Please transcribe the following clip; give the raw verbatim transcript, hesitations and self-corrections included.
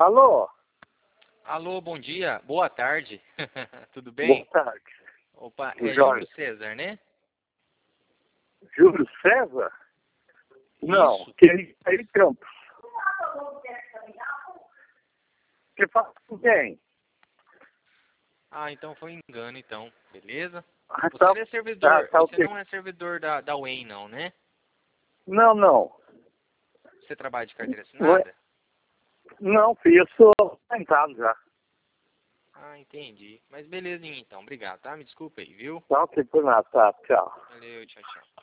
Alô? Alô, bom dia, boa tarde. Tudo bem? Boa tarde. Opa, O é Jorge. Júlio César, né? Júlio César? Não, Isso. que ele é em Campos. Que fala com quem? Ah, então foi engano, então. Beleza? Ah, Você tá, não é servidor, tá, tá você ok. não é servidor da, da Wayne, não, né? Não, não. Você trabalha de carteira Não, é- assinada? não, filho, eu sou sentado já. Ah, entendi. Mas belezinha, então. Obrigado, tá? Me desculpa aí, viu? Tá ok, por nada, tá, tchau. Valeu, tchau, tchau.